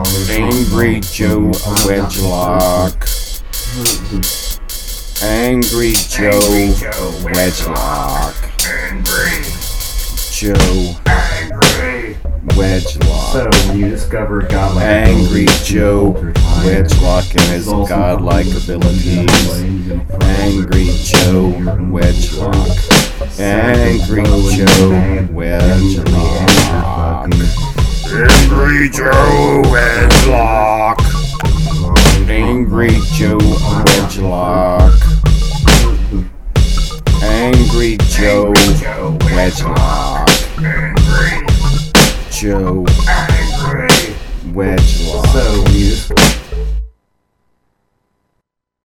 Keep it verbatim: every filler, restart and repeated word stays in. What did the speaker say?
Angry Joe Wedgelock. Angry Joe Wedgelock. Joe Wedgelock. So when you discover godlike Angry Joe Wedgelock and his godlike abilities. Angry Joe Wedgelock. Angry Joe Wedgelock. Angry Joe Wedgelock. Angry Joe Wedgelock. Angry Joe Wedgelock. Joe Wedgelock. So when you